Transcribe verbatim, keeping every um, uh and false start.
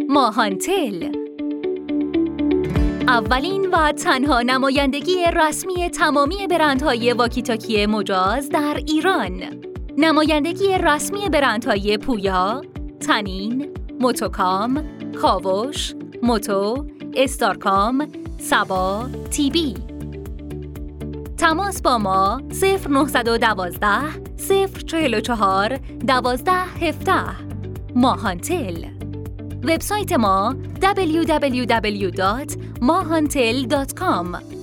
ماهانتل، اولین و تنها نمایندگی رسمی تمامی برندهای واکیتاکی مجاز در ایران. نمایندگی رسمی برندهای پویا، تنین، موتوکام، کاوش، موتو، استارکام، سبا، تیبی. تماس با ما صفر نه یک دو صفر چهار چهار دوازده هفده. ماهانتل. وبسایت ما دبلیو دبلیو دبلیو دات ماهانتل دات کام.